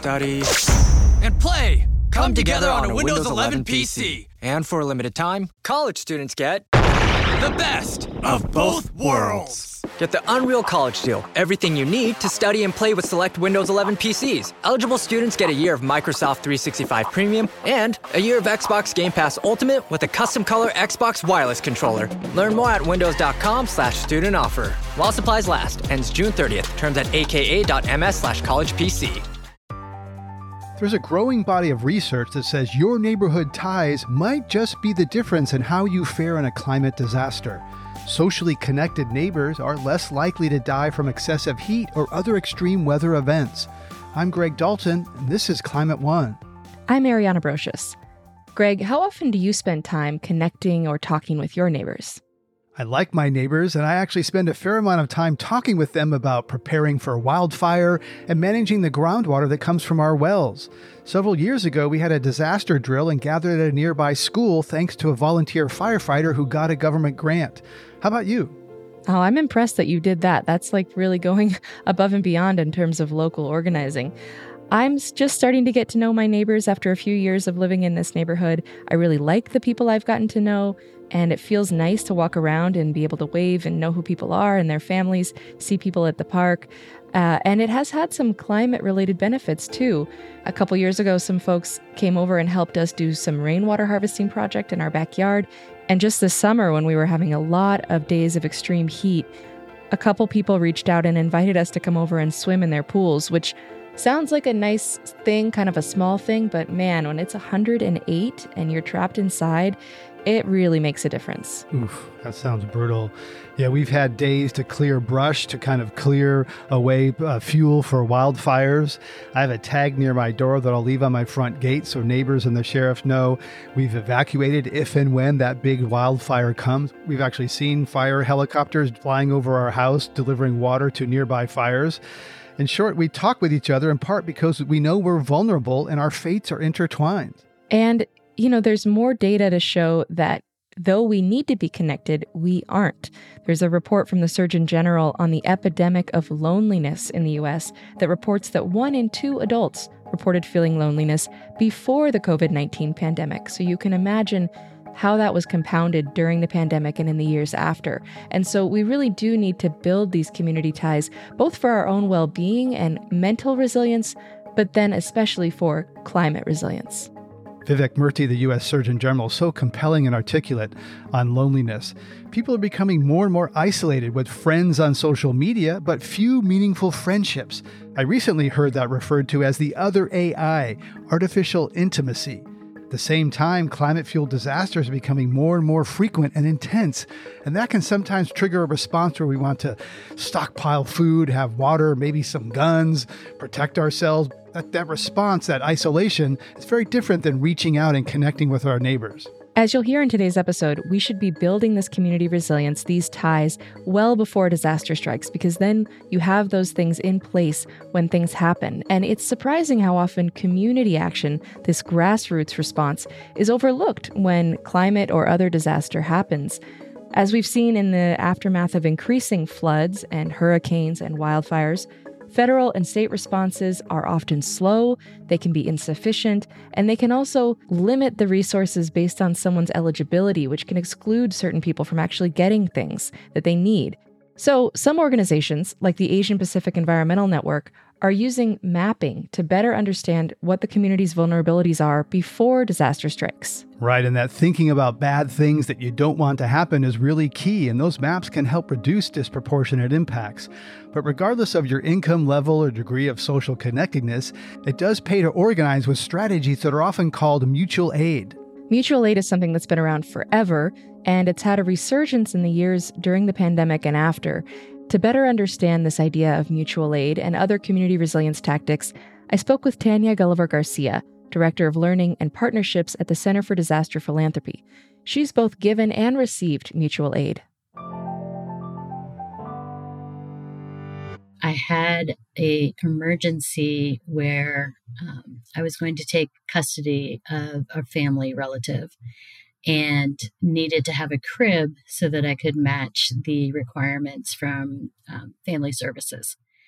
study, and play come together on a Windows 11 PC. And for a limited time, college students get the best of both worlds. Get the Unreal College Deal. Everything you need to study and play with select Windows 11 PCs. Eligible students get a year of Microsoft 365 Premium and a year of Xbox Game Pass Ultimate with a custom color Xbox wireless controller. Learn more at windows.com/student offer. While supplies last. Ends June 30th. Terms at aka.ms/collegepc. There's a growing body of research that says your neighborhood ties might just be the difference in how you fare in a climate disaster. Socially connected neighbors are less likely to die from excessive heat or other extreme weather events. I'm Greg Dalton, and this is Climate One. I'm Ariana Brocious. Greg, how often do you spend time connecting or talking with your neighbors? I like my neighbors, and I actually spend a fair amount of time talking with them about preparing for wildfire and managing the groundwater that comes from our wells. Several years ago, we had a disaster drill and gathered at a nearby school thanks to a volunteer firefighter who got a government grant. How about you? Oh, I'm impressed that you did that. That's like really going above and beyond in terms of local organizing. I'm just starting to get to know my neighbors after a few years of living in this neighborhood. I really like the people I've gotten to know, and it feels nice to walk around and be able to wave and know who people are and their families, see people at the park. And it has had some climate-related benefits, too. A couple years ago, some folks came over and helped us do some rainwater harvesting project in our backyard. And just this summer, when we were having a lot of days of extreme heat, a couple people reached out and invited us to come over and swim in their pools, which sounds like a nice thing, kind of a small thing, but man, when it's 108 and you're trapped inside, it really makes a difference. Oof, that sounds brutal. Yeah, we've had days to clear brush to kind of clear away fuel for wildfires. I have a tag near my door that I'll leave on my front gate so neighbors and the sheriff know we've evacuated if and when that big wildfire comes. We've actually seen fire helicopters flying over our house, delivering water to nearby fires. In short, we talk with each other in part because we know we're vulnerable and our fates are intertwined. And there's more data to show that though we need to be connected, we aren't. There's a report from the Surgeon General on the epidemic of loneliness in the U.S. that reports that 1 in 2 adults reported feeling loneliness before the COVID-19 pandemic. So you can imagine how that was compounded during the pandemic and in the years after. And so we really do need to build these community ties, both for our own well-being and mental resilience, but then especially for climate resilience. Vivek Murthy, the U.S. Surgeon General, so compelling and articulate on loneliness. People are becoming more and more isolated with friends on social media, but few meaningful friendships. I recently heard that referred to as the other AI, artificial intimacy. At the same time, climate-fueled disasters are becoming more and more frequent and intense, and that can sometimes trigger a response where we want to stockpile food, have water, maybe some guns, protect ourselves. That response, that isolation, is very different than reaching out and connecting with our neighbors. As you'll hear in today's episode, we should be building this community resilience, these ties, well before a disaster strikes, because then you have those things in place when things happen. And it's surprising how often community action, this grassroots response, is overlooked when climate or other disaster happens. As we've seen in the aftermath of increasing floods and hurricanes and wildfires, federal and state responses are often slow, they can be insufficient, and they can also limit the resources based on someone's eligibility, which can exclude certain people from actually getting things that they need. So some organizations, like the Asian Pacific Environmental Network, are using mapping to better understand what the community's vulnerabilities are before disaster strikes. Right, and that thinking about bad things that you don't want to happen is really key, and those maps can help reduce disproportionate impacts. But regardless of your income level or degree of social connectedness, it does pay to organize with strategies that are often called mutual aid. Mutual aid is something that's been around forever, and it's had a resurgence in the years during the pandemic and after. To better understand this idea of mutual aid and other community resilience tactics, I spoke with Tanya Gulliver Garcia, Director of Learning and Partnerships at the Center for Disaster Philanthropy. She's both given and received mutual aid. I had an emergency where I was going to take custody of a family relative and needed to have a crib so that I could match the requirements from family services.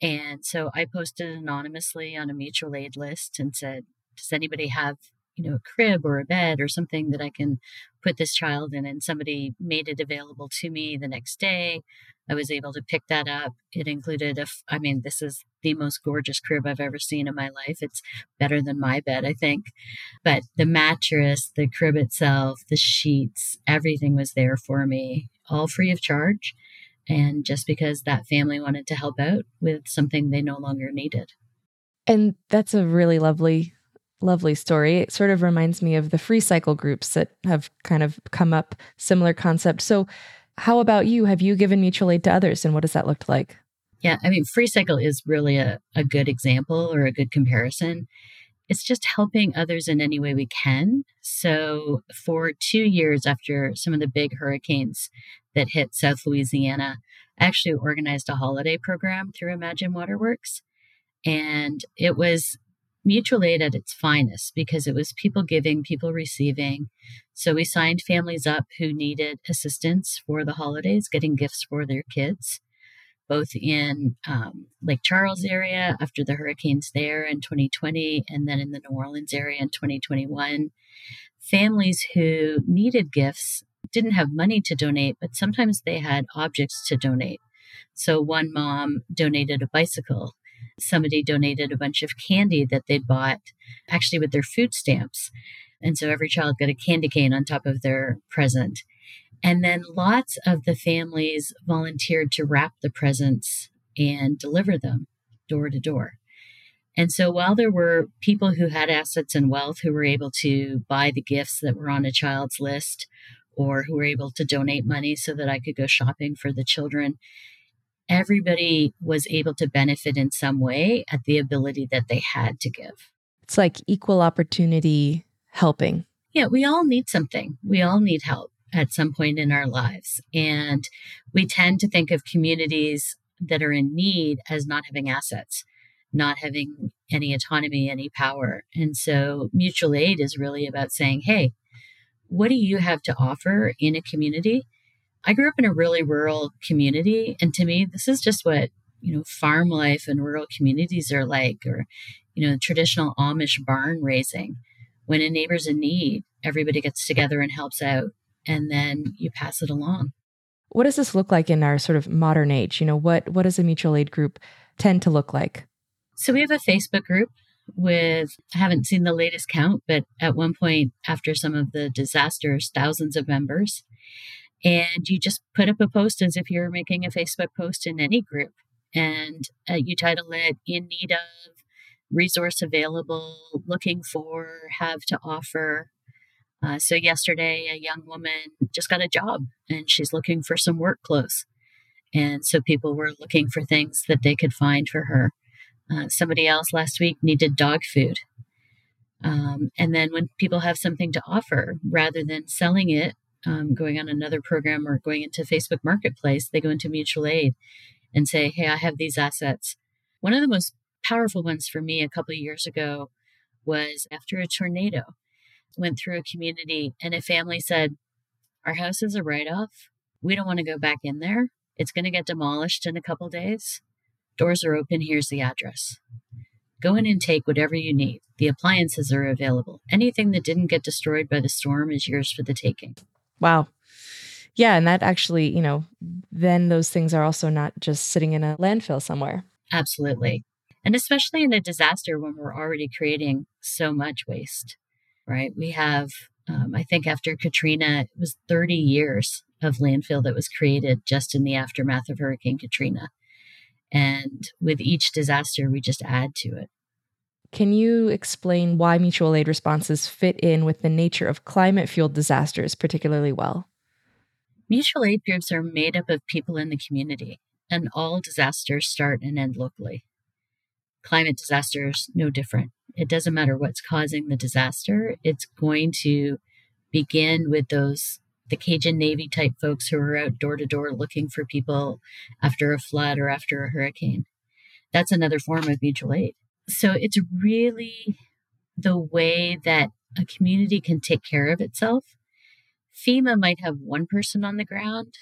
And so I posted anonymously on a mutual aid list and said, does anybody have, a crib or a bed or something that I can put this child in? And somebody made it available to me the next day. I was able to pick that up. It included this is the most gorgeous crib I've ever seen in my life. It's better than my bed, I think. But the mattress, the crib itself, the sheets, everything was there for me, all free of charge. And just because that family wanted to help out with something they no longer needed. And that's a really lovely story. It sort of reminds me of the free cycle groups that have kind of come up, similar concept. So how about you? Have you given mutual aid to others, and what does that look like? Yeah, free cycle is really a good example or a good comparison. It's just helping others in any way we can. So for 2 years after some of the big hurricanes that hit South Louisiana, I actually organized a holiday program through Imagine Waterworks. And it was mutual aid at its finest because it was people giving, people receiving. So we signed families up who needed assistance for the holidays, getting gifts for their kids, both in Lake Charles area after the hurricanes there in 2020, and then in the New Orleans area in 2021. Families who needed gifts didn't have money to donate, but sometimes they had objects to donate. So one mom donated a bicycle. Somebody donated a bunch of candy that they'd bought actually with their food stamps. And so every child got a candy cane on top of their present. And then lots of the families volunteered to wrap the presents and deliver them door to door. And so while there were people who had assets and wealth who were able to buy the gifts that were on a child's list, or who were able to donate money so that I could go shopping for the children, everybody was able to benefit in some way at the ability that they had to give. It's like equal opportunity helping. Yeah, we all need something. We all need help at some point in our lives. And we tend to think of communities that are in need as not having assets, not having any autonomy, any power. And so mutual aid is really about saying, hey, what do you have to offer in a community? I grew up in a really rural community. And to me, this is just what, farm life and rural communities are like, or, traditional Amish barn raising. When a neighbor's in need, everybody gets together and helps out, and then you pass it along. What does this look like in our sort of modern age? What does a mutual aid group tend to look like? So we have a Facebook group with, I haven't seen the latest count, but at one point after some of the disasters, thousands of members. And you just put up a post as if you're making a Facebook post in any group. And you title it "In Need of," "Resource Available," "Looking for," "Have to Offer." So yesterday, a young woman just got a job and she's looking for some work clothes. And so people were looking for things that they could find for her. Somebody else last week needed dog food. And then when people have something to offer, rather than selling it, going on another program or going into Facebook Marketplace, they go into mutual aid and say, hey, I have these assets. One of the most powerful ones for me a couple of years ago was after a tornado went through a community, and a family said, our house is a write-off. We don't want to go back in there. It's going to get demolished in a couple of days. Doors are open. Here's the address. Go in and take whatever you need. The appliances are available. Anything that didn't get destroyed by the storm is yours for the taking. Wow. Yeah. And that actually, then those things are also not just sitting in a landfill somewhere. Absolutely. And especially in a disaster when we're already creating so much waste, right? We have, I think after Katrina, it was 30 years of landfill that was created just in the aftermath of Hurricane Katrina. And with each disaster, we just add to it. Can you explain why mutual aid responses fit in with the nature of climate-fueled disasters particularly well? Mutual aid groups are made up of people in the community, and all disasters start and end locally. Climate disasters, no different. It doesn't matter what's causing the disaster. It's going to begin with the Cajun Navy type folks who are out door to door looking for people after a flood or after a hurricane. That's another form of mutual aid. So it's really the way that a community can take care of itself. FEMA might have one person on the ground,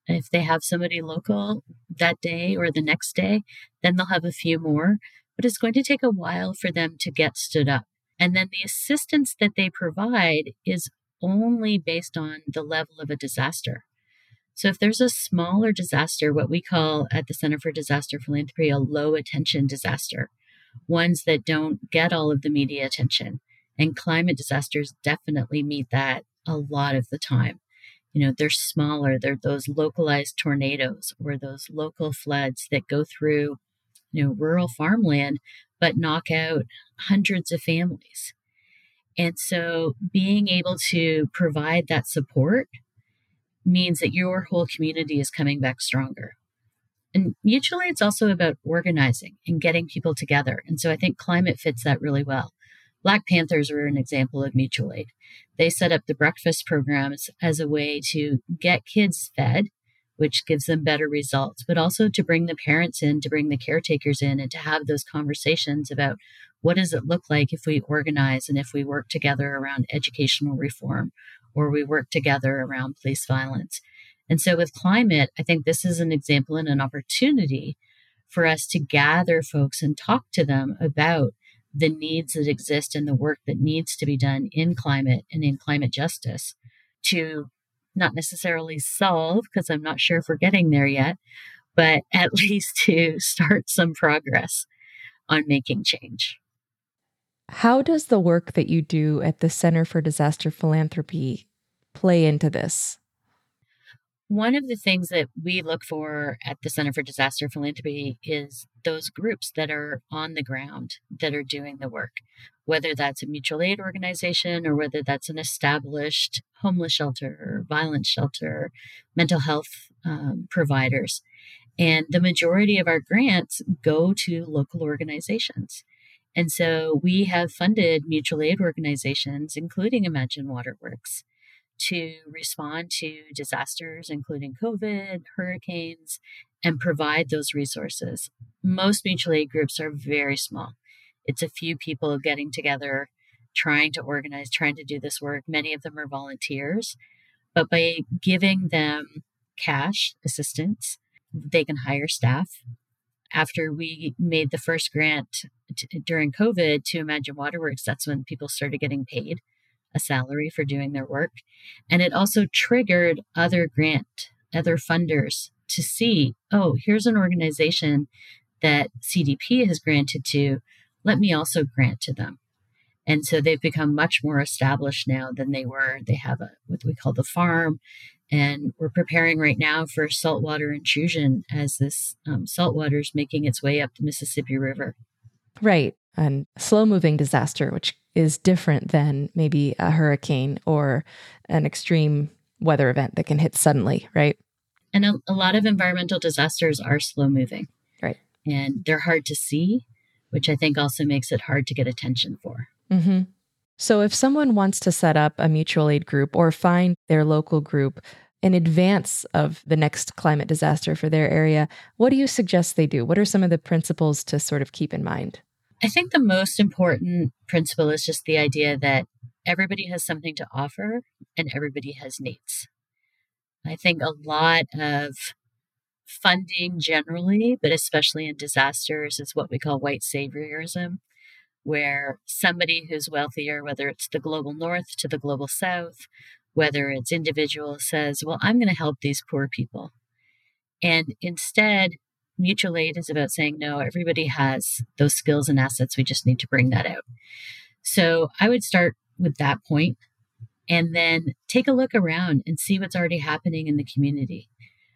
If they have somebody local that day or the next day, then they'll have a few more. But it's going to take a while for them to get stood up. And then the assistance that they provide is only based on the level of a disaster. So if there's a smaller disaster, what we call at the Center for Disaster Philanthropy a low attention disaster, ones that don't get all of the media attention. And climate disasters definitely meet that a lot of the time. They're smaller. They're those localized tornadoes or those local floods that go through, rural farmland, but knock out hundreds of families. And so being able to provide that support means that your whole community is coming back stronger. And mutual aid, it's also about organizing and getting people together. And so I think climate fits that really well. Black Panthers were an example of mutual aid. They set up the breakfast programs as a way to get kids fed, which gives them better results, but also to bring the parents in, to bring the caretakers in, and to have those conversations about what does it look like if we organize and if we work together around educational reform or we work together around police violence. And so with climate, I think this is an example and an opportunity for us to gather folks and talk to them about the needs that exist and the work that needs to be done in climate and in climate justice to not necessarily solve, because I'm not sure if we're getting there yet, but at least to start some progress on making change. How does the work that you do at the Center for Disaster Philanthropy play into this? One of the things that we look for at the Center for Disaster Philanthropy is those groups that are on the ground that are doing the work, whether that's a mutual aid organization or whether that's an established homeless shelter or violence shelter, mental health providers. And the majority of our grants go to local organizations. And so we have funded mutual aid organizations, including Imagine Waterworks, to respond to disasters, including COVID, hurricanes, and provide those resources. Most mutual aid groups are very small. It's a few people getting together, trying to organize, trying to do this work. Many of them are volunteers, but by giving them cash assistance, they can hire staff. After we made the first grant during COVID to Imagine Waterworks, that's when people started getting paid a salary for doing their work. And it also triggered other funders to see, oh, here's an organization that CDP has granted to, let me also grant to them. And so they've become much more established now than they were. They have what we call the farm, and we're preparing right now for saltwater intrusion as this saltwater is making its way up the Mississippi River. Right. And slow-moving disaster, which is different than maybe a hurricane or an extreme weather event that can hit suddenly, right? And a lot of environmental disasters are slow-moving. Right. And they're hard to see, which I think also makes it hard to get attention for. Mm-hmm. So if someone wants to set up a mutual aid group or find their local group in advance of the next climate disaster for their area, what do you suggest they do? What are some of the principles to sort of keep in mind? I think the most important principle is just the idea that everybody has something to offer and everybody has needs. I think a lot of funding generally, but especially in disasters, is what we call white saviorism, where somebody who's wealthier, whether it's the global north to the global south, whether it's individual, says, well, I'm going to help these poor people. And instead, mutual aid is about saying, no, everybody has those skills and assets. We just need to bring that out. So I would start with that point and then take a look around and see what's already happening in the community.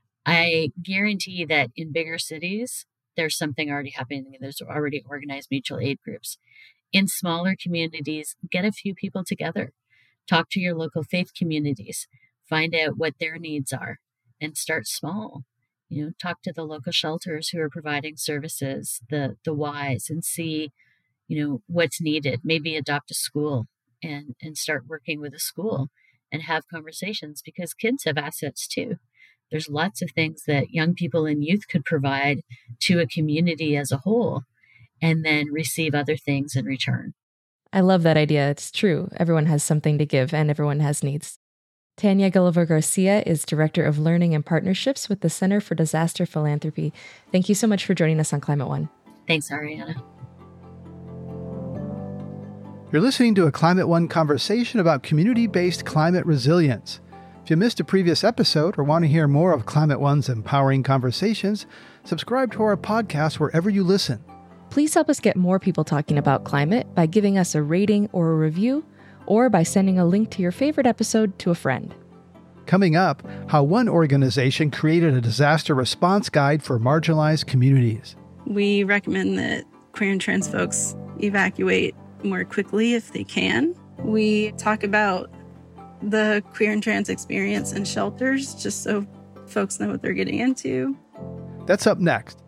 I guarantee that in bigger cities, there's something already happening. There's already organized mutual aid groups. In smaller communities, get a few people together. Talk to your local faith communities. Find out what their needs are and start small. Talk to the local shelters who are providing services, the Ys, and see, what's needed. Maybe adopt a school and start working with a school and have conversations, because kids have assets too. There's lots of things that young people and youth could provide to a community as a whole and then receive other things in return. I love that idea. It's true. Everyone has something to give and everyone has needs. Tanya Gulliver-Garcia is Director of Learning and Partnerships with the Center for Disaster Philanthropy. Thank you so much for joining us on Climate One. Thanks, Ariana. You're listening to a Climate One conversation about community-based climate resilience. If you missed a previous episode or want to hear more of Climate One's empowering conversations, subscribe to our podcast wherever you listen. Please help us get more people talking about climate by giving us a rating or a review, or by sending a link to your favorite episode to a friend. Coming up, how one organization created a disaster response guide for marginalized communities. We recommend that queer and trans folks evacuate more quickly if they can. We talk about the queer and trans experience in shelters, just so folks know what they're getting into. That's up next.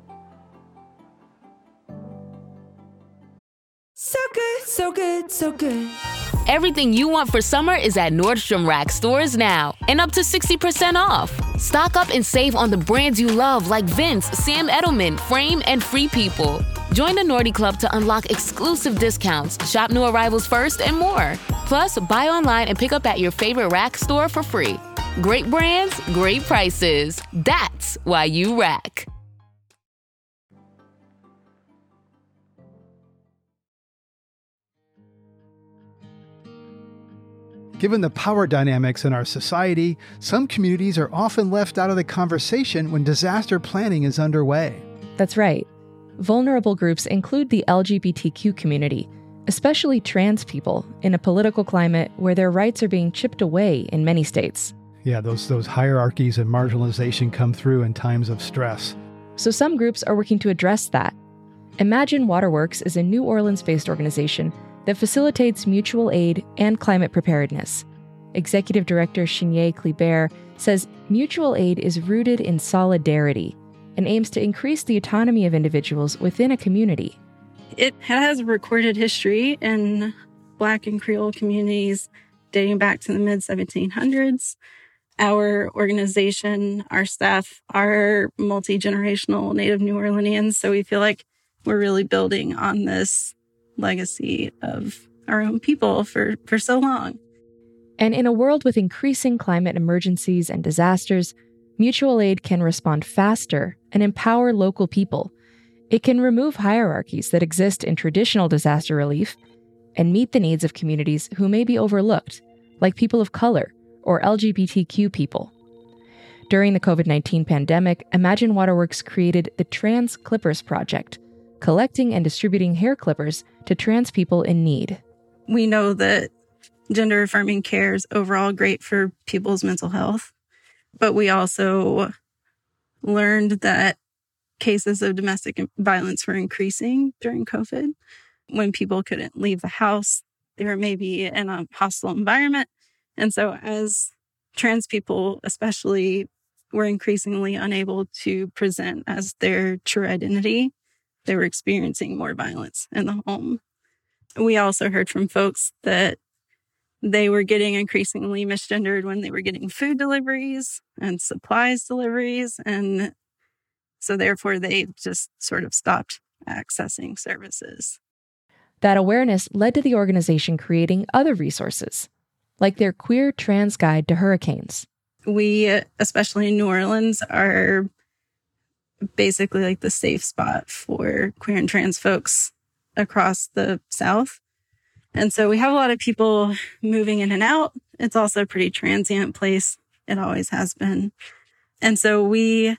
So good, so good, so good. Everything you want for summer is at Nordstrom Rack stores now, and up to 60% off. Stock up and save on the brands you love like Vince, Sam Edelman, Frame, and Free People. Join the Nordy Club to unlock exclusive discounts, shop new arrivals first, and more. Plus, buy online and pick up at your favorite Rack store for free. Great brands, great prices. That's why you Rack. Given the power dynamics in our society, some communities are often left out of the conversation when disaster planning is underway. That's right. Vulnerable groups include the LGBTQ community, especially trans people, in a political climate where their rights are being chipped away in many states. Yeah, those hierarchies and marginalization come through in times of stress. So some groups are working to address that. Imagine Waterworks is a New Orleans-based organization that facilitates mutual aid and climate preparedness. Executive Director Chinye Kleber says mutual aid is rooted in solidarity and aims to increase the autonomy of individuals within a community. It has a recorded history in Black and Creole communities dating back to the mid-1700s. Our organization, our staff are multi-generational Native New Orleanians, so we feel like we're really building on this legacy of our own people for so long. And in a world with increasing climate emergencies and disasters, mutual aid can respond faster and empower local people. It can remove hierarchies that exist in traditional disaster relief and meet the needs of communities who may be overlooked, like people of color or LGBTQ people. During the COVID-19 pandemic, Imagine Waterworks created the Trans Clippers Project, collecting and distributing hair clippers to trans people in need. We know that gender-affirming care is overall great for people's mental health, but we also learned that cases of domestic violence were increasing during COVID. When people couldn't leave the house, they were maybe in a hostile environment. And so as trans people especially were increasingly unable to present as their true identity, they were experiencing more violence in the home. We also heard from folks that they were getting increasingly misgendered when they were getting food deliveries and supplies deliveries. And so therefore, they just sort of stopped accessing services. That awareness led to the organization creating other resources, like their Queer Trans Guide to Hurricanes. We, especially in New Orleans, are basically like the safe spot for queer and trans folks across the South. And so we have a lot of people moving in and out. It's also a pretty transient place. It always has been. And so we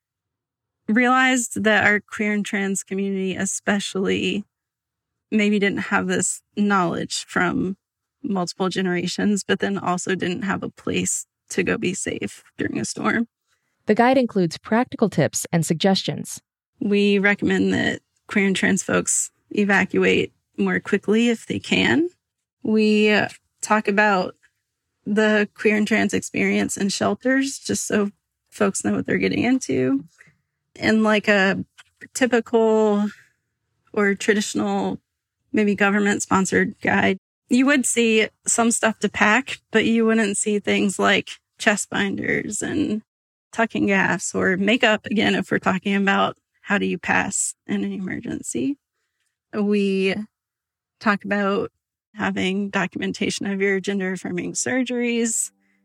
realized that our queer and trans community especially maybe didn't have this knowledge from multiple generations, but then also didn't have a place to go be safe during a storm. The guide includes practical tips and suggestions. We recommend that queer and trans folks evacuate more quickly if they can. We talk about the queer and trans experience in shelters, just so folks know what they're getting into. And like a typical or traditional, maybe government-sponsored guide, you would see some stuff to pack, but you wouldn't see things like chest binders and tucking gaffs or makeup, again, if we're talking about how do you pass in an emergency. We talk about having documentation of your gender-affirming surgeries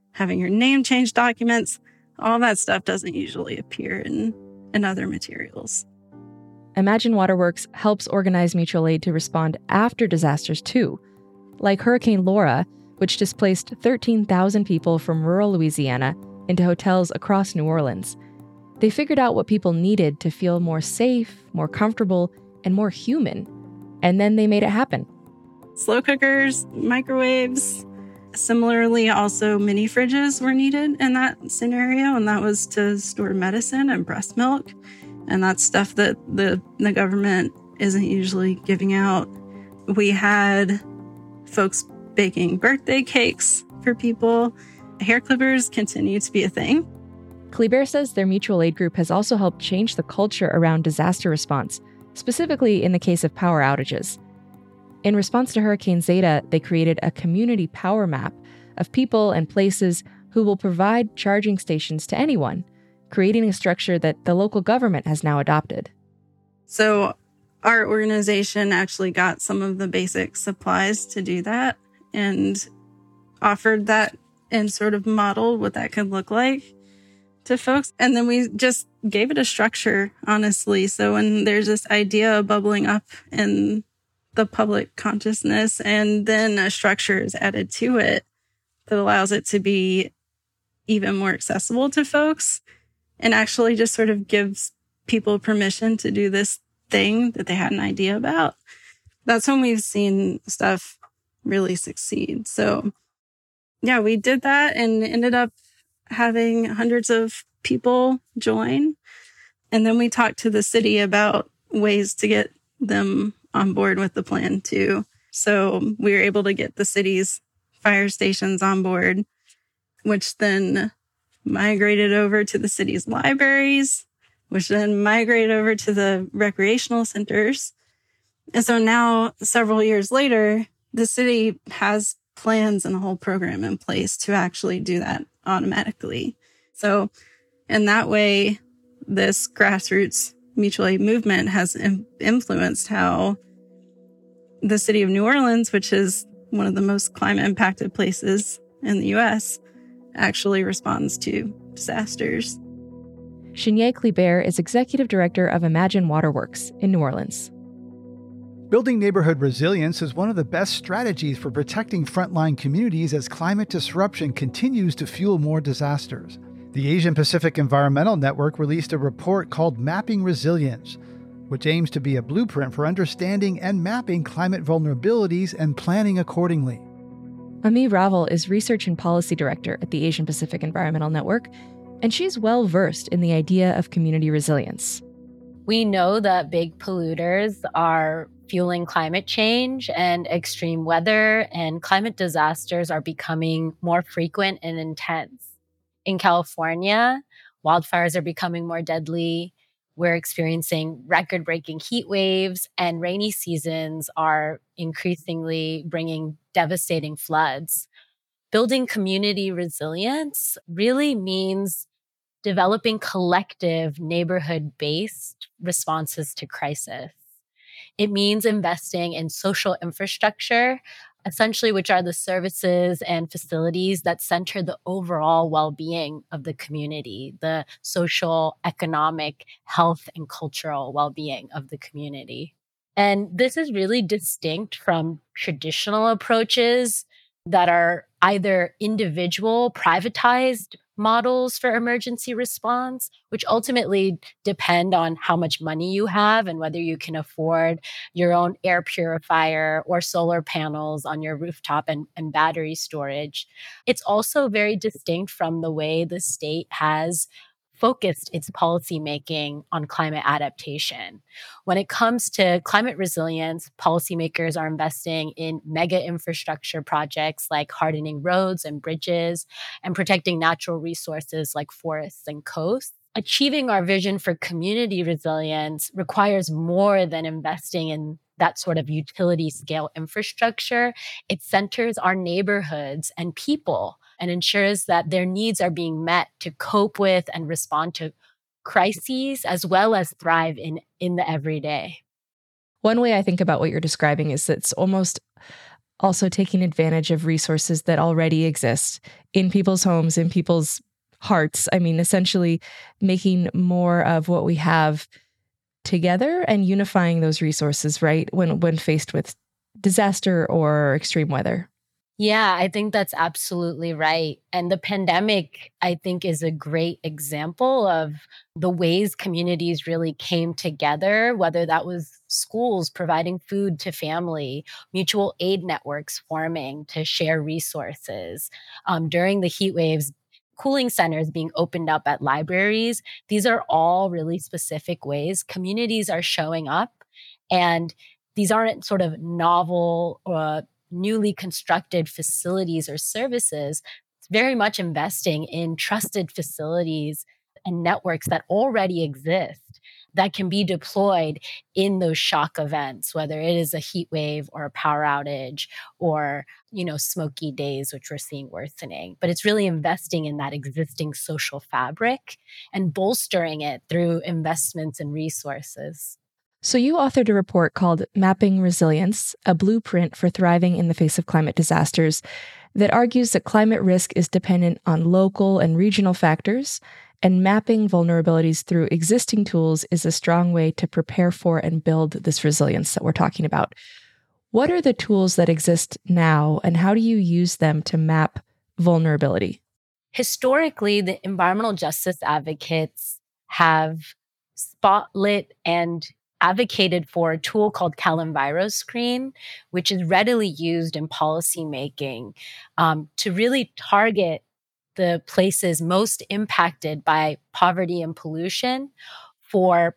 having your name change documents. All that stuff doesn't usually appear in other materials. Imagine Waterworks helps organize mutual aid to respond after disasters too, like Hurricane Laura, which displaced 13,000 people from rural Louisiana into hotels across New Orleans. They figured out what people needed to feel more safe, more comfortable, and more human. And then they made it happen. Slow cookers, microwaves. Similarly, also mini fridges were needed in that scenario, and that was to store medicine and breast milk. And that's stuff that the government isn't usually giving out. We had folks baking birthday cakes for people. Hair clippers continue to be a thing. Kleber says their mutual aid group has also helped change the culture around disaster response, specifically in the case of power outages. In response to Hurricane Zeta, they created a community power map of people and places who will provide charging stations to anyone, creating a structure that the local government has now adopted. So our organization actually got some of the basic supplies to do that and offered that and sort of modeled what that could look like to folks. And then we just gave it a structure, honestly. So when there's this idea bubbling up in the public consciousness and then a structure is added to it that allows it to be even more accessible to folks and actually just sort of gives people permission to do this thing that they had an idea about. That's when we've seen stuff really succeed. So yeah, we did that and ended up having hundreds of people join. And then we talked to the city about ways to get them on board with the plan too. So we were able to get the city's fire stations on board, which then migrated over to the city's libraries, which then migrated over to the recreational centers. And so now, several years later, the city has plans and a whole program in place to actually do that automatically. So in that way, this grassroots mutual aid movement has influenced how the city of New Orleans, which is one of the most climate impacted places in the U.S., actually responds to disasters. Chenier Kleber is executive director of Imagine Waterworks in New Orleans. Building neighborhood resilience is one of the best strategies for protecting frontline communities as climate disruption continues to fuel more disasters. The Asian Pacific Environmental Network released a report called Mapping Resilience, which aims to be a blueprint for understanding and mapping climate vulnerabilities and planning accordingly. Ami Raval is Research and Policy Director at the Asian Pacific Environmental Network, and she's well-versed in the idea of community resilience. We know that big polluters are fueling climate change, and extreme weather and climate disasters are becoming more frequent and intense. In California, wildfires are becoming more deadly. We're experiencing record-breaking heat waves, and rainy seasons are increasingly bringing devastating floods. Building community resilience really means developing collective neighborhood-based responses to crisis. It means investing in social infrastructure, essentially, which are the services and facilities that center the overall well-being of the community, the social, economic, health, and cultural well-being of the community. And this is really distinct from traditional approaches that are either individual, privatized models for emergency response, which ultimately depend on how much money you have and whether you can afford your own air purifier or solar panels on your rooftop and battery storage. It's also very distinct from the way the state has focused its policymaking on climate adaptation. When it comes to climate resilience, policymakers are investing in mega infrastructure projects like hardening roads and bridges and protecting natural resources like forests and coasts. Achieving our vision for community resilience requires more than investing in that sort of utility scale infrastructure. It centers our neighborhoods and people and ensures that their needs are being met to cope with and respond to crises as well as thrive in the everyday. One way I think about what you're describing is it's almost also taking advantage of resources that already exist in people's homes, in people's hearts. I mean, essentially making more of what we have together and unifying those resources, right? When faced with disaster or extreme weather. Yeah, I think that's absolutely right. And the pandemic, I think, is a great example of the ways communities really came together, whether that was schools providing food to family, mutual aid networks forming to share resources. During the heat waves, cooling centers being opened up at libraries. These are all really specific ways communities are showing up. And these aren't sort of novel or newly constructed facilities or services. It's very much investing in trusted facilities and networks that already exist that can be deployed in those shock events, whether it is a heat wave or a power outage or, smoky days, which we're seeing worsening. But it's really investing in that existing social fabric and bolstering it through investments and resources. So you authored a report called Mapping Resilience, a blueprint for thriving in the face of climate disasters that argues that climate risk is dependent on local and regional factors, and mapping vulnerabilities through existing tools is a strong way to prepare for and build this resilience that we're talking about. What are the tools that exist now, and how do you use them to map vulnerability? Historically, the environmental justice advocates have spotlit and advocated for a tool called CalEnviroScreen, which is readily used in policymaking to really target the places most impacted by poverty and pollution for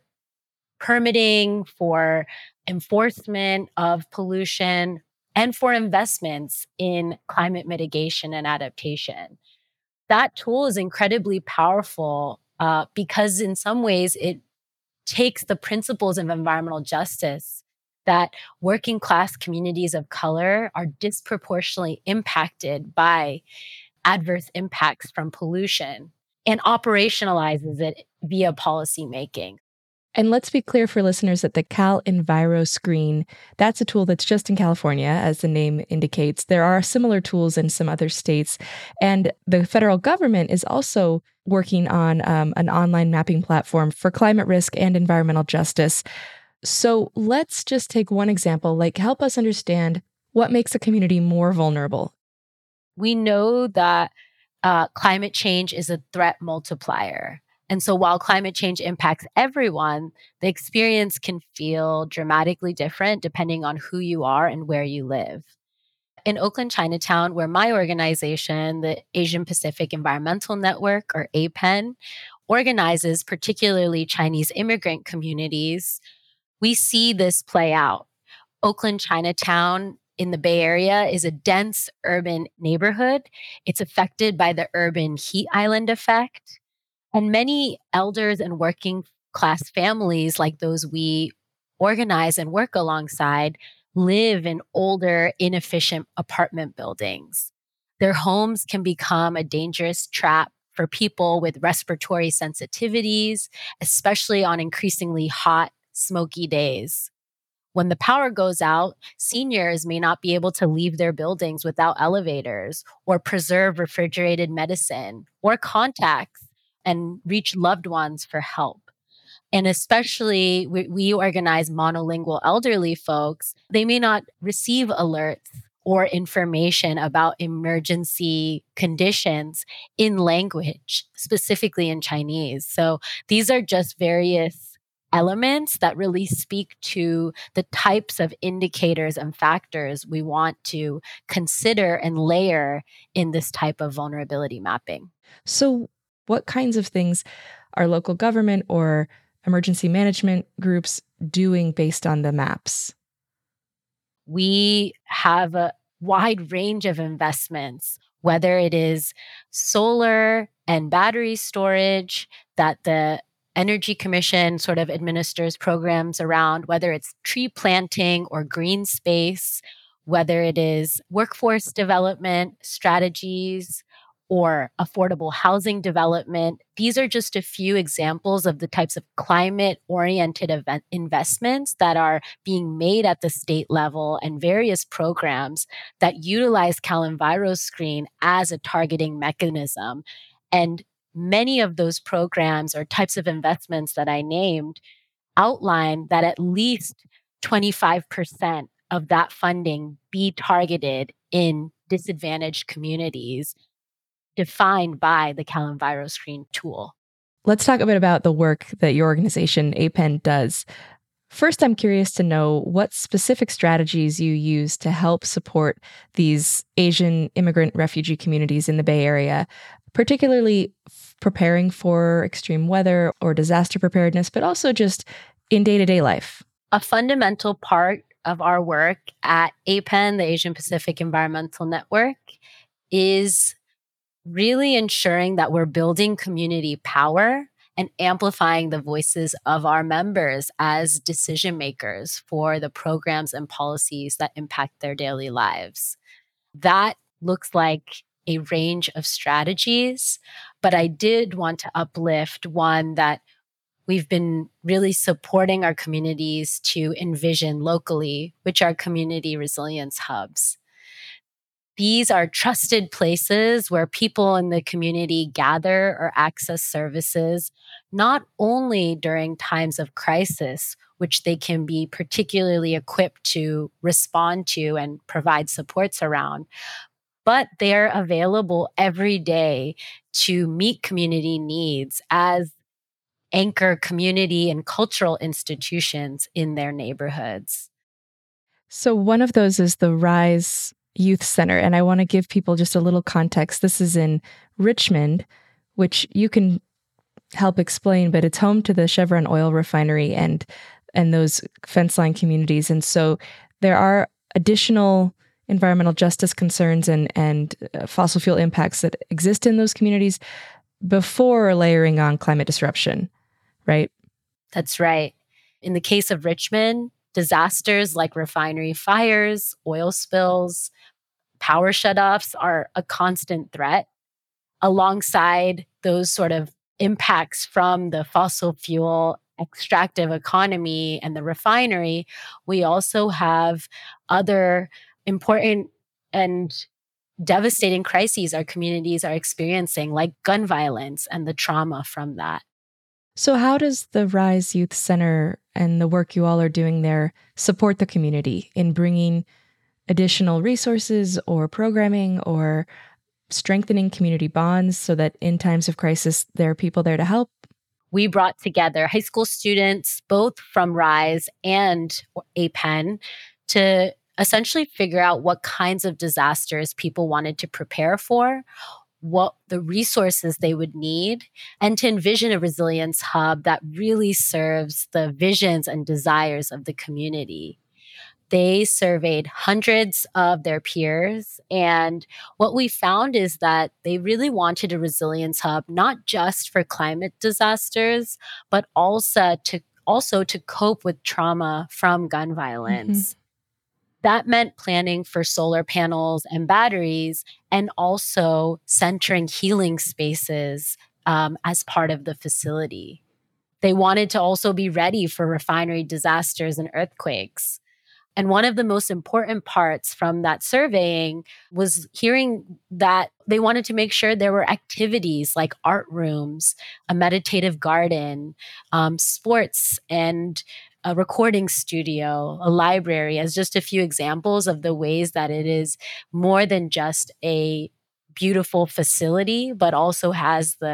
permitting, for enforcement of pollution, and for investments in climate mitigation and adaptation. That tool is incredibly powerful because in some ways it takes the principles of environmental justice that working class communities of color are disproportionately impacted by adverse impacts from pollution and operationalizes it via policymaking. And let's be clear for listeners that the CalEnviroScreen, that's a tool that's just in California, as the name indicates. There are similar tools in some other states. And the federal government is also working on an online mapping platform for climate risk and environmental justice. So let's just take one example, help us understand what makes a community more vulnerable. We know that climate change is a threat multiplier. And so while climate change impacts everyone, the experience can feel dramatically different depending on who you are and where you live. In Oakland, Chinatown, where my organization, the Asian Pacific Environmental Network, or APEN, organizes particularly Chinese immigrant communities, we see this play out. Oakland, Chinatown in the Bay Area is a dense urban neighborhood. It's affected by the urban heat island effect. And many elders and working class families, like those we organize and work alongside, live in older, inefficient apartment buildings. Their homes can become a dangerous trap for people with respiratory sensitivities, especially on increasingly hot, smoky days. When the power goes out, seniors may not be able to leave their buildings without elevators or preserve refrigerated medicine or contacts and reach loved ones for help. And especially we organize monolingual elderly folks. They may not receive alerts or information about emergency conditions in language, specifically in Chinese. So these are just various elements that really speak to the types of indicators and factors we want to consider and layer in this type of vulnerability mapping. So what kinds of things are local government or emergency management groups doing based on the maps? We have a wide range of investments, whether it is solar and battery storage that the Energy Commission sort of administers programs around, whether it's tree planting or green space, whether it is workforce development strategies, or affordable housing development. These are just a few examples of the types of climate-oriented investments that are being made at the state level and various programs that utilize CalEnviroScreen as a targeting mechanism. And many of those programs or types of investments that I named outline that at least 25% of that funding be targeted in disadvantaged communities defined by the CalEnviroScreen tool. Let's talk a bit about the work that your organization, APEN, does. First, I'm curious to know what specific strategies you use to help support these Asian immigrant refugee communities in the Bay Area, particularly preparing for extreme weather or disaster preparedness, but also just in day-to-day life. A fundamental part of our work at APEN, the Asian Pacific Environmental Network, is really ensuring that we're building community power and amplifying the voices of our members as decision makers for the programs and policies that impact their daily lives. That looks like a range of strategies, but I did want to uplift one that we've been really supporting our communities to envision locally, which are community resilience hubs. These are trusted places where people in the community gather or access services, not only during times of crisis, which they can be particularly equipped to respond to and provide supports around, but they're available every day to meet community needs as anchor community and cultural institutions in their neighborhoods. So one of those is the RISE Youth Center, and I want to give people just a little context. This is in Richmond, which you can help explain, but it's home to the Chevron oil refinery and those fence line communities. And so there are additional environmental justice concerns and fossil fuel impacts that exist in those communities before layering on climate disruption, right? That's right. In the case of Richmond, disasters like refinery fires, oil spills, power shutoffs are a constant threat. Alongside those sort of impacts from the fossil fuel extractive economy and the refinery, we also have other important and devastating crises our communities are experiencing, like gun violence and the trauma from that. So how does the RISE Youth Center and the work you all are doing there support the community in bringing additional resources or programming or strengthening community bonds so that in times of crisis, there are people there to help? We brought together high school students, both from RISE and APEN, to essentially figure out what kinds of disasters people wanted to prepare for, what the resources they would need, and to envision a resilience hub that really serves the visions and desires of the community. They surveyed hundreds of their peers, and what we found is that they really wanted a resilience hub, not just for climate disasters, but also to cope with trauma from gun violence. That meant planning for solar panels and batteries, and also centering healing spaces as part of the facility. They wanted to also be ready for refinery disasters and earthquakes. And one of the most important parts from that surveying was hearing that they wanted to make sure there were activities like art rooms, a meditative garden, sports, and a recording studio, a library, as just a few examples of the ways that it is more than just a beautiful facility, but also has the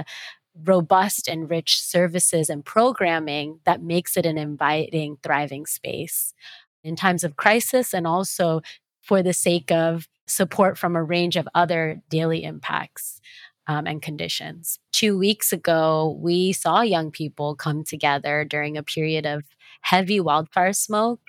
robust and rich services and programming that makes it an inviting, thriving space in times of crisis, and also for the sake of support from a range of other daily impacts and conditions. 2 weeks ago, we saw young people come together during a period of heavy wildfire smoke,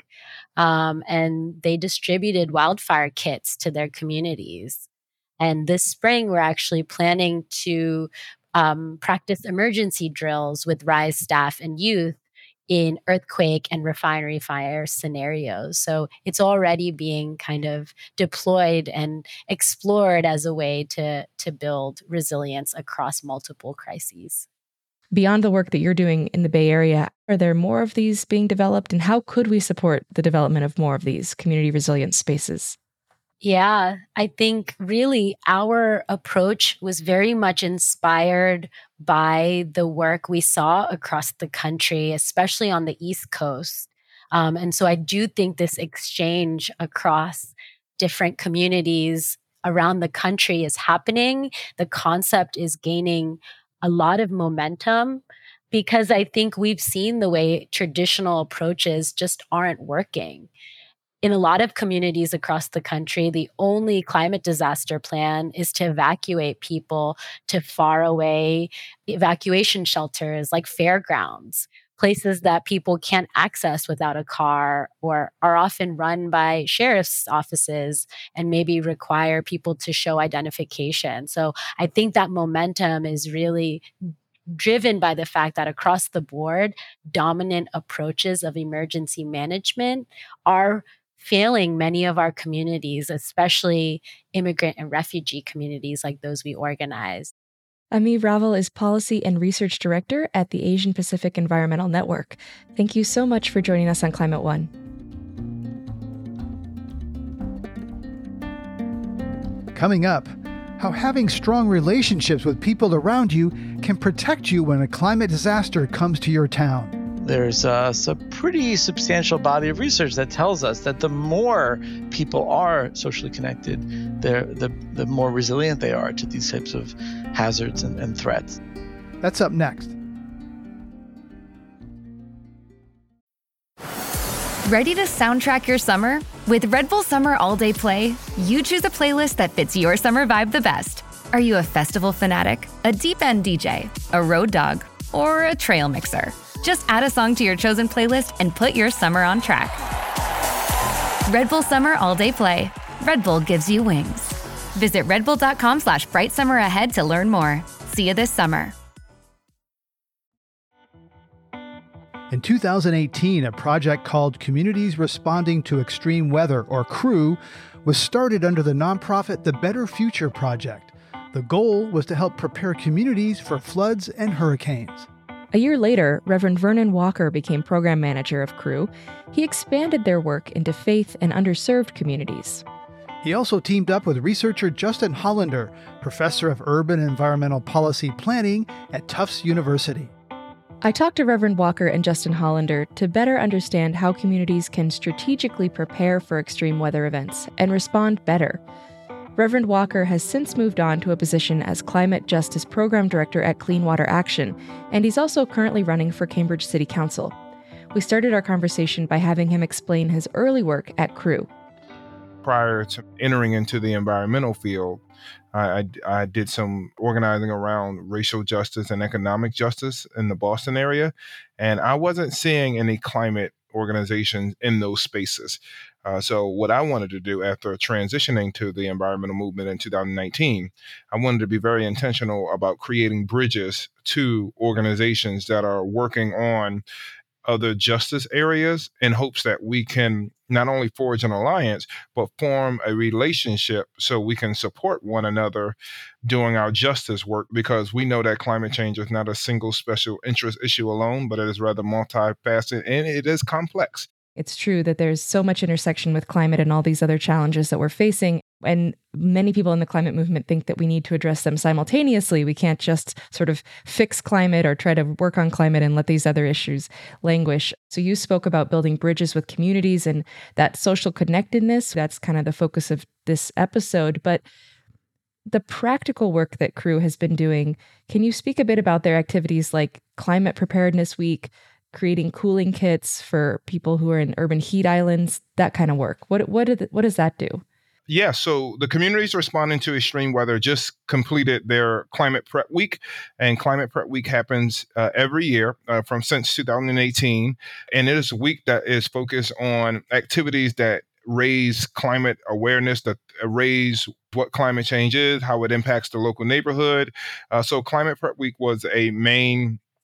and they distributed wildfire kits to their communities. And this spring, we're actually planning to practice emergency drills with RISE staff and youth in earthquake and refinery fire scenarios. So it's already being kind of deployed and explored as a way to build resilience across multiple crises. Beyond the work that you're doing in the Bay Area, are there more of these being developed? And how could we support the development of more of these community resilience spaces? Yeah, I think really our approach was very much inspired by the work we saw across the country, especially on the East Coast. And so I do think this exchange across different communities around the country is happening. The concept is gaining a lot of momentum because I think we've seen the way traditional approaches just aren't working. In a lot of communities across the country, the only climate disaster plan is to evacuate people to far away evacuation shelters like fairgrounds, places that people can't access without a car or are often run by sheriff's offices and maybe require people to show identification. So I think that momentum is really driven by the fact that across the board, dominant approaches of emergency management are failing many of our communities, especially immigrant and refugee communities like those we organize. Ami Raval is Policy and Research Director at the Asian Pacific Environmental Network. Thank you so much for joining us on Climate One. Coming up, how having strong relationships with people around you can protect you when a climate disaster comes to your town. There's a pretty substantial body of research that tells us that the more people are socially connected, the more resilient they are to these types of hazards and threats. That's up next. Ready to soundtrack your summer? With Red Bull Summer All Day Play, you choose a playlist that fits your summer vibe the best. Are you a festival fanatic, a deep end DJ, a road dog, or a trail mixer? Just add a song to your chosen playlist and put your summer on track. Red Bull Summer All Day Play. Red Bull gives you wings. Visit redbull.com/brightsummer ahead to learn more. See you this summer. In 2018, a project called Communities Responding to Extreme Weather, or CREW, was started under the nonprofit The Better Future Project. The goal was to help prepare communities for floods and hurricanes. A year later, Reverend Vernon Walker became program manager of CREW. He expanded their work into faith and underserved communities. He also teamed up with researcher Justin Hollander, professor of urban and environmental policy planning at Tufts University. I talked to Reverend Walker and Justin Hollander to better understand how communities can strategically prepare for extreme weather events and respond better. Reverend Walker has since moved on to a position as Climate Justice Program Director at Clean Water Action, and he's also currently running for Cambridge City Council. We started our conversation by having him explain his early work at CREW. Prior to entering into the environmental field, I did some organizing around racial justice and economic justice in the Boston area, and I wasn't seeing any climate organizations in those spaces. So what I wanted to do after transitioning to the environmental movement in 2019, I wanted to be very intentional about creating bridges to organizations that are working on other justice areas in hopes that we can not only forge an alliance, but form a relationship so we can support one another doing our justice work, because we know that climate change is not a single special interest issue alone, but it is rather multifaceted and it is complex. It's true that there's so much intersection with climate and all these other challenges that we're facing. And many people in the climate movement think that we need to address them simultaneously. We can't just sort of fix climate or try to work on climate and let these other issues languish. So you spoke about building bridges with communities and that social connectedness. That's kind of the focus of this episode. But the practical work that CREW has been doing, can you speak a bit about their activities like Climate Preparedness Week, creating cooling kits for people who are in urban heat islands, that kind of work? What does that do? Yeah, so the Communities Responding to Extreme Weather just completed their Climate Prep Week, and Climate Prep Week happens every year since 2018, and it is a week that is focused on activities that raise climate awareness, that raise what climate change is, how it impacts the local neighborhood. So Climate Prep Week was a main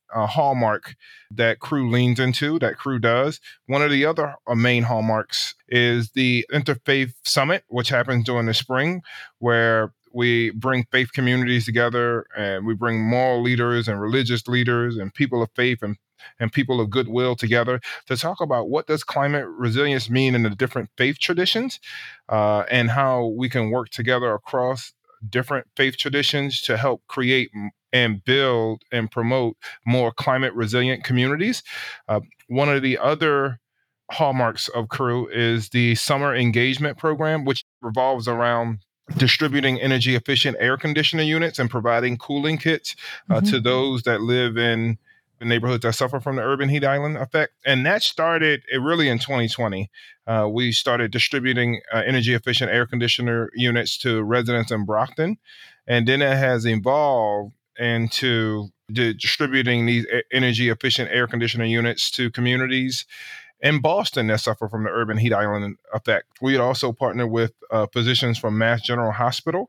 hallmark that Cru leans into, that Cru does. One of the other main hallmarks is the Interfaith Summit, which happens during the spring, where we bring faith communities together, and we bring moral leaders and religious leaders and people of faith and people of goodwill together to talk about what does climate resilience mean in the different faith traditions, and how we can work together across different faith traditions to help create and build and promote more climate resilient communities. One of the other hallmarks of Cru is the Summer Engagement Program, which revolves around distributing energy efficient air conditioner units and providing cooling kits to those that live in the neighborhoods that suffer from the urban heat island effect. And that started really in 2020. We started distributing energy efficient air conditioner units to residents in Brockton. And then it has evolved into distributing these energy efficient air conditioner units to communities in Boston that suffer from the urban heat island effect. We had also partnered with physicians from Mass General Hospital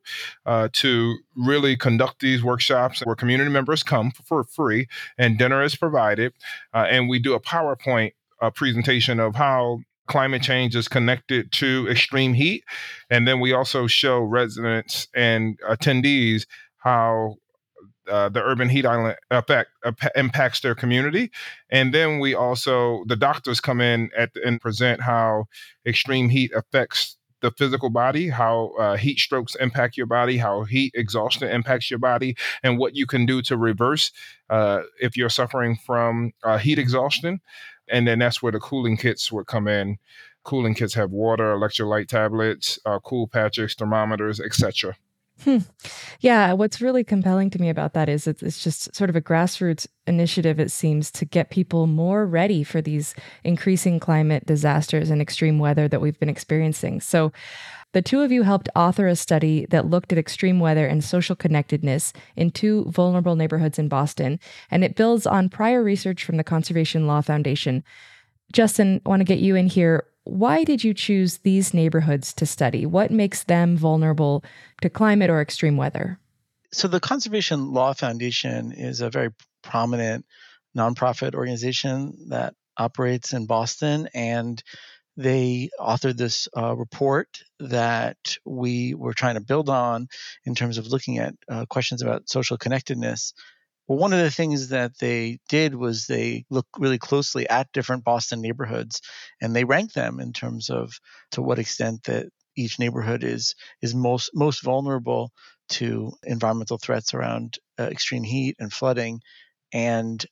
to really conduct these workshops where community members come for free and dinner is provided. And we do a PowerPoint presentation of how climate change is connected to extreme heat. And then we also show residents and attendees how the urban heat island effect impacts their community. And then we also, the doctors come in and present how extreme heat affects the physical body, how heat strokes impact your body, how heat exhaustion impacts your body, and what you can do to reverse if you're suffering from heat exhaustion. And then that's where the cooling kits would come in. Cooling kits have water, electrolyte tablets, cool patches, thermometers, etc. Yeah, what's really compelling to me about that is it's just sort of a grassroots initiative, it seems, to get people more ready for these increasing climate disasters and extreme weather that we've been experiencing. So the two of you helped author a study that looked at extreme weather and social connectedness in 2 vulnerable neighborhoods in Boston, and it builds on prior research from the Conservation Law Foundation. Justin, I want to get you in here. Why did you choose these neighborhoods to study? What makes them vulnerable to climate or extreme weather? So the Conservation Law Foundation is a very prominent nonprofit organization that operates in Boston, and they authored this report that we were trying to build on in terms of looking at questions about social connectedness. Well, one of the things that they did was they looked really closely at different Boston neighborhoods, and they ranked them in terms of to what extent that each neighborhood is most vulnerable to environmental threats around extreme heat and flooding, and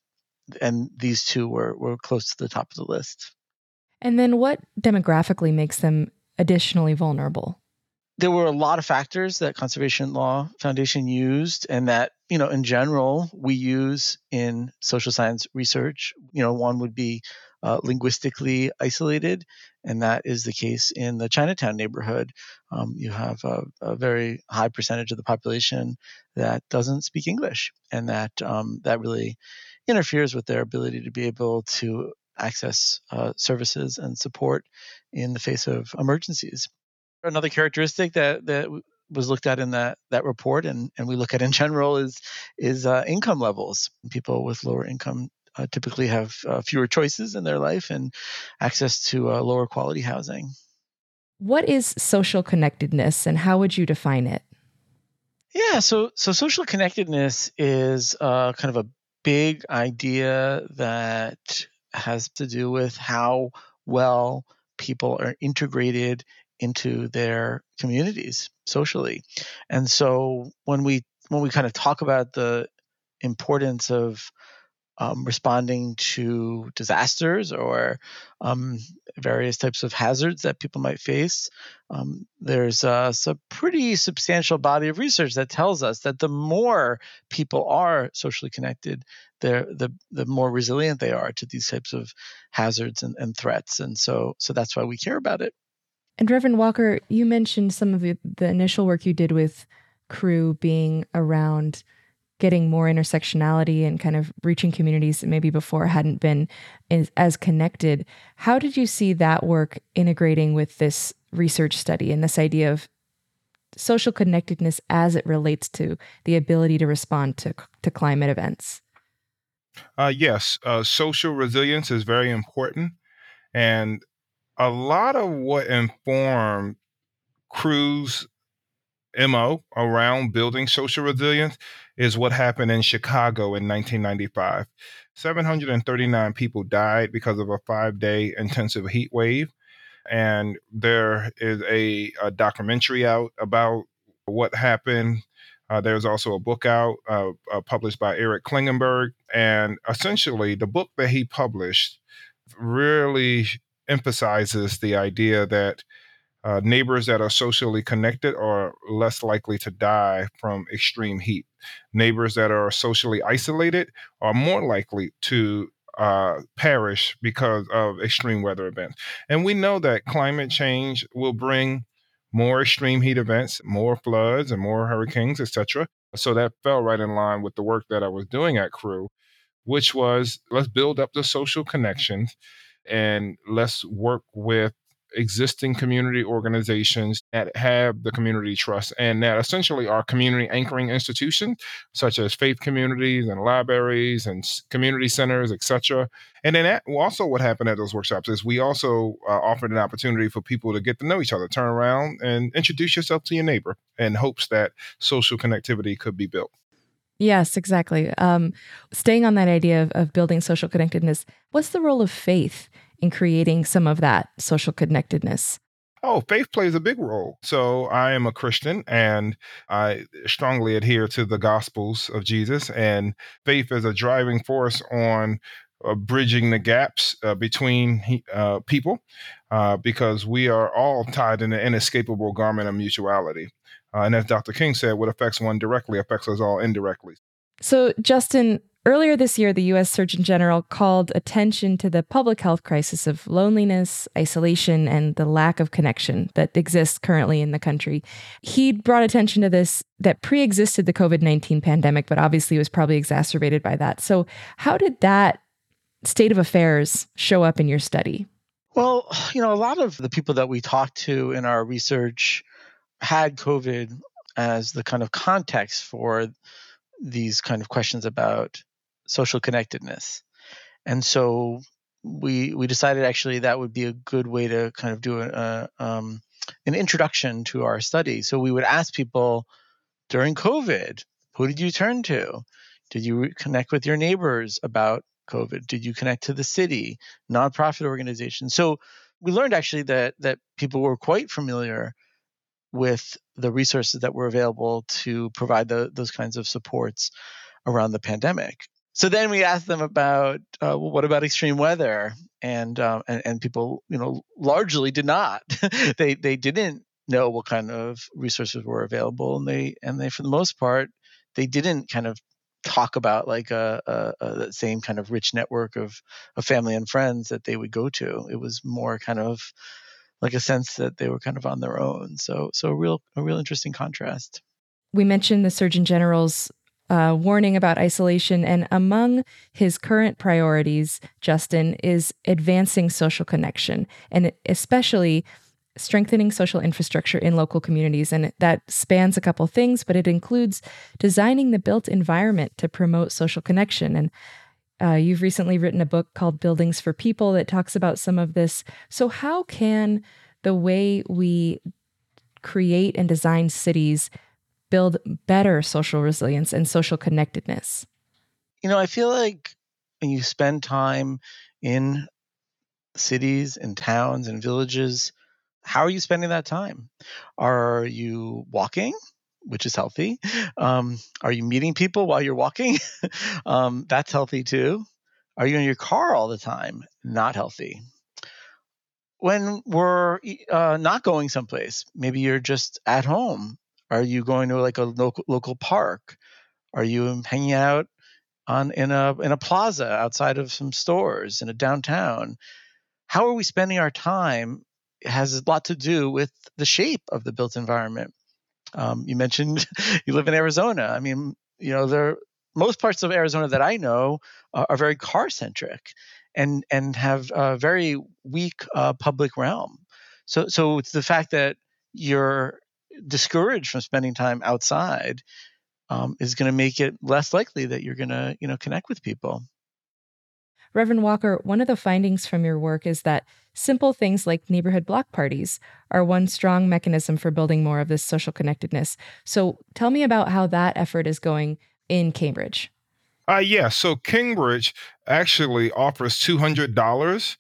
these 2 were close to the top of the list. And then what demographically makes them additionally vulnerable? There were a lot of factors that Conservation Law Foundation used, and that, in general, we use in social science research. One would be linguistically isolated, and that is the case in the Chinatown neighborhood. You have a very high percentage of the population that doesn't speak English, and that really interferes with their ability to be able to access services and support in the face of emergencies. Another characteristic that was looked at in that report, and we look at in general, is income levels. People with lower income typically have fewer choices in their life and access to lower quality housing. What is social connectedness, and how would you define it? Yeah, so social connectedness is kind of a big idea that has to do with how well people are integrated into their communities socially. And so when we kind of talk about the importance of responding to disasters or various types of hazards that people might face, there's a pretty substantial body of research that tells us that the more people are socially connected, the more resilient they are to these types of hazards and threats. And so that's why we care about it. And Reverend Walker, you mentioned some of the initial work you did with Cru being around getting more intersectionality and kind of reaching communities that maybe before hadn't been as connected. How did you see that work integrating with this research study and this idea of social connectedness as it relates to the ability to respond to climate events? Yes, social resilience is very important. And a lot of what informed Crew's MO around building social resilience is what happened in Chicago in 1995. 739 people died because of a 5-day intensive heat wave. And there is a documentary out about what happened. There's also a book out published by Eric Klingenberg. And essentially, the book that he published really emphasizes the idea that neighbors that are socially connected are less likely to die from extreme heat. Neighbors that are socially isolated are more likely to perish because of extreme weather events. And we know that climate change will bring more extreme heat events, more floods, and more hurricanes, etc. So that fell right in line with the work that I was doing at Crew, which was let's build up the social connections and let's work with existing community organizations that have the community trust and that essentially are community anchoring institutions such as faith communities and libraries and community centers, etc. And then also what happened at those workshops is we also offered an opportunity for people to get to know each other, turn around and introduce yourself to your neighbor in hopes that social connectivity could be built. Yes, exactly. Staying on that idea of building social connectedness, what's the role of faith in creating some of that social connectedness? Oh, faith plays a big role. So I am a Christian and I strongly adhere to the Gospels of Jesus, and faith is a driving force on bridging the gaps between people because we are all tied in an inescapable garment of mutuality. And as Dr. King said, what affects one directly affects us all indirectly. So, Justin, earlier this year, the U.S. Surgeon General called attention to the public health crisis of loneliness, isolation, and the lack of connection that exists currently in the country. He brought attention to this that pre-existed the COVID-19 pandemic, but obviously was probably exacerbated by that. So how did that state of affairs show up in your study? Well, a lot of the people that we talked to in our research had COVID as the kind of context for these kind of questions about social connectedness. And so we decided actually that would be a good way to kind of do an introduction to our study. So we would ask people during COVID, who did you turn to? Did you connect with your neighbors about COVID? Did you connect to the city, nonprofit organizations? So we learned actually that people were quite familiar with the resources that were available to provide those kinds of supports around the pandemic. So then we asked them about, what about extreme weather? And people, largely did not. They didn't know what kind of resources were available, and they for the most part, they didn't kind of talk about like the same kind of rich network of family and friends that they would go to. It was more kind of like a sense that they were kind of on their own. So a real interesting contrast. We mentioned the Surgeon General's warning about isolation, and among his current priorities, Justin, is advancing social connection, and especially strengthening social infrastructure in local communities. And that spans a couple things, but it includes designing the built environment to promote social connection. And you've recently written a book called Buildings for People that talks about some of this. So how can the way we create and design cities build better social resilience and social connectedness? I feel like when you spend time in cities and towns and villages, how are you spending that time? Are you walking, which is healthy? Are you meeting people while you're walking? That's healthy too. Are you in your car all the time? Not healthy. When we're not going someplace, maybe you're just at home. Are you going to like a local park? Are you hanging out in a plaza outside of some stores in a downtown? How are we spending our time? It has a lot to do with the shape of the built environment. You mentioned you live in Arizona. I mean, most parts of Arizona that I know are very car centric and have a very weak public realm. So it's the fact that you're discouraged from spending time outside is going to make it less likely that you're going to connect with people. Reverend Walker, one of the findings from your work is that simple things like neighborhood block parties are one strong mechanism for building more of this social connectedness. So tell me about how that effort is going in Cambridge. So Cambridge actually offers $200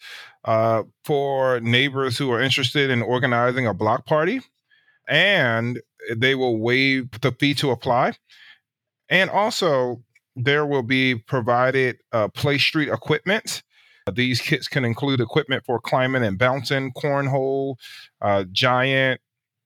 for neighbors who are interested in organizing a block party, and they will waive the fee to apply. And also, there will be provided play street equipment. These kits can include equipment for climbing and bouncing, cornhole, giant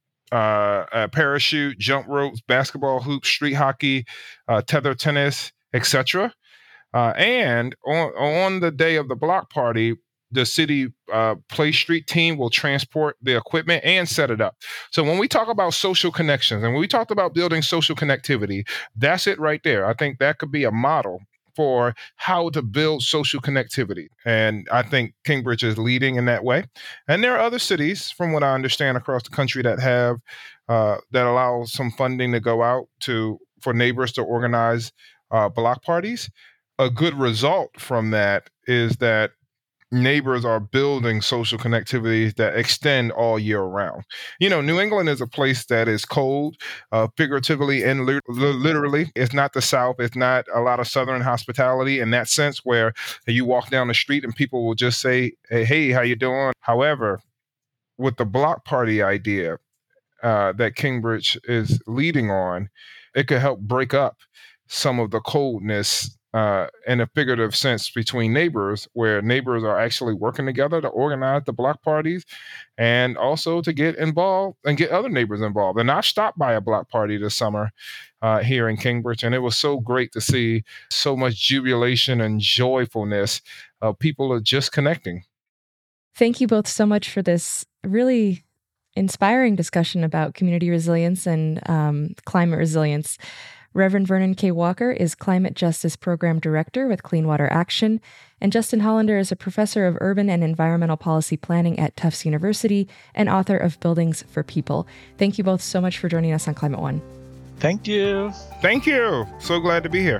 parachute, jump ropes, basketball hoops, street hockey, tether tennis, etc. And on the day of the block party, the city play street team will transport the equipment and set it up. So when we talk about social connections and when we talked about building social connectivity, that's it right there. I think that could be a model for how to build social connectivity. And I think Cambridge is leading in that way. And there are other cities, from what I understand, across the country that have that allow some funding to go out for neighbors to organize block parties. A good result from that is that neighbors are building social connectivity that extend all year round. New England is a place that is cold, figuratively and literally. It's not the South. It's not a lot of Southern hospitality in that sense, where you walk down the street and people will just say, hey, how you doing? However, with the block party idea that Cambridge is leading on, it could help break up some of the coldness in a figurative sense between neighbors, where neighbors are actually working together to organize the block parties and also to get involved and get other neighbors involved. And I stopped by a block party this summer here in Cambridge, and it was so great to see so much jubilation and joyfulness. People are just connecting. Thank you both so much for this really inspiring discussion about community resilience and climate resilience. Reverend Vernon K. Walker is Climate Justice Program Director with Clean Water Action, and Justin Hollander is a professor of urban and environmental policy planning at Tufts University and author of Buildings for People. Thank you both so much for joining us on Climate One. Thank you. Thank you. So glad to be here.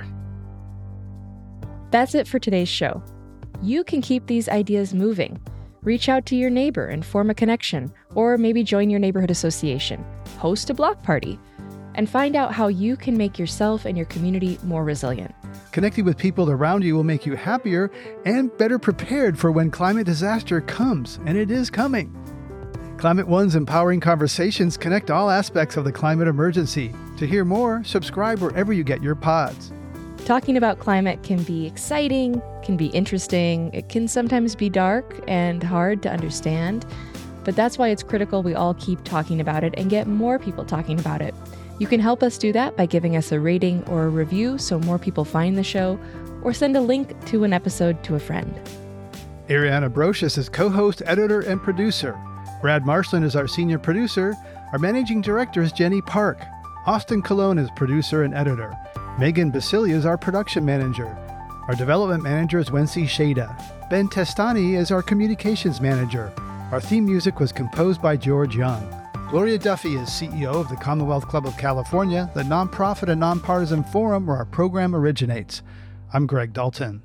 That's it for today's show. You can keep these ideas moving. Reach out to your neighbor and form a connection, or maybe join your neighborhood association. Host a block party. And find out how you can make yourself and your community more resilient. Connecting with people around you will make you happier and better prepared for when climate disaster comes, and it is coming. Climate One's empowering conversations connect all aspects of the climate emergency. To hear more, subscribe wherever you get your pods. Talking about climate can be exciting, can be interesting, it can sometimes be dark and hard to understand, but that's why it's critical we all keep talking about it and get more people talking about it. You can help us do that by giving us a rating or a review so more people find the show, or send a link to an episode to a friend. Ariana Brocious is co-host, editor, and producer. Brad Marshland is our senior producer. Our managing director is Jenny Park. Austin Colon is producer and editor. Megan Basilia is our production manager. Our development manager is Wency Shada. Ben Testani is our communications manager. Our theme music was composed by George Young. Gloria Duffy is CEO of the Commonwealth Club of California, the nonprofit and nonpartisan forum where our program originates. I'm Greg Dalton.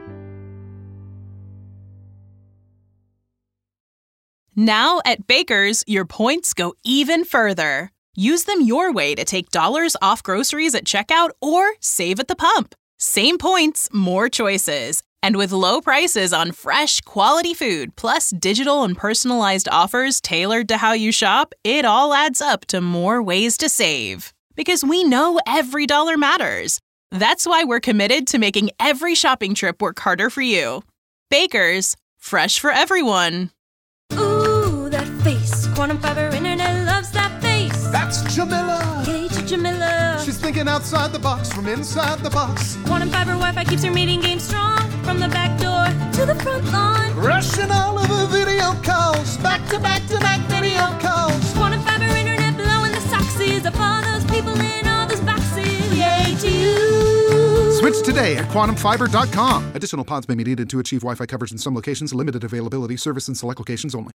Now at Baker's, your points go even further. Use them your way to take dollars off groceries at checkout or save at the pump. Same points, more choices. And with low prices on fresh, quality food, plus digital and personalized offers tailored to how you shop, it all adds up to more ways to save. Because we know every dollar matters. That's why we're committed to making every shopping trip work harder for you. Baker's, fresh for everyone. Ooh, that face. Quantum Fiber Internet loves that face. That's Jamila. Yay to Jamila. She's thinking outside the box from inside the box. Quantum Fiber Wi-Fi keeps her meeting game strong. From the back door to the front lawn. Rushing all of her video calls. Back to back video calls. Quantum Fiber Internet blowing the soxies up all those people in all those boxes. Yay to you. Switch today at quantumfiber.com. Additional pods may be needed to achieve Wi-Fi coverage in some locations. Limited availability. Service in select locations only.